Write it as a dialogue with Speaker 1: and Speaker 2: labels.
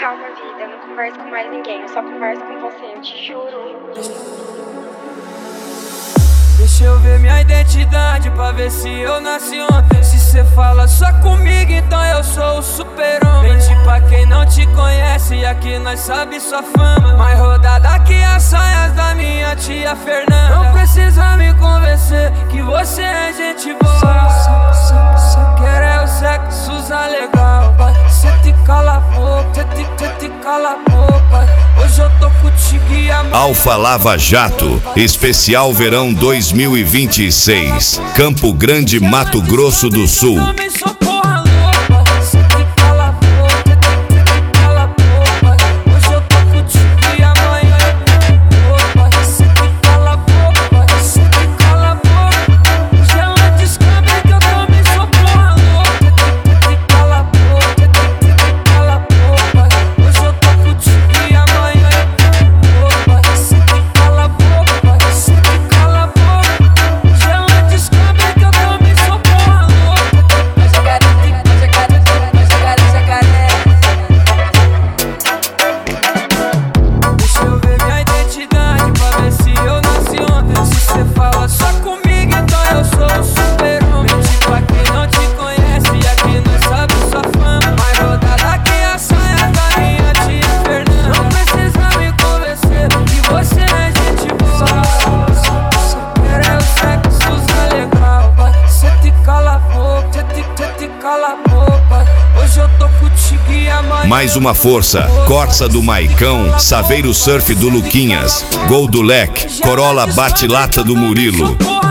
Speaker 1: Calma, vida, eu não converso com mais ninguém, eu só converso com você, eu te juro.
Speaker 2: Deixa eu ver minha identidade pra ver se eu nasci ontem. Se cê fala só comigo, então eu sou o super-homem. Mente pra quem não te conhece, e aqui nós sabe sua fama. Mais rodada que as saias da minha tia Fernanda. Não precisa me convencer que você é gente boa. Só quer é o sexo usar legal. Cê te cala a boca, cê te cala a boca. Hoje eu tô contigo e amanhã.
Speaker 3: Alfa Lava Jato, especial verão 2026, Campo Grande, Mato Grosso do Sul. Mais uma força, Corsa do Maicão, Saveiro Surf do Luquinhas, Gol do Leque, Corolla Bate-Lata do Murilo.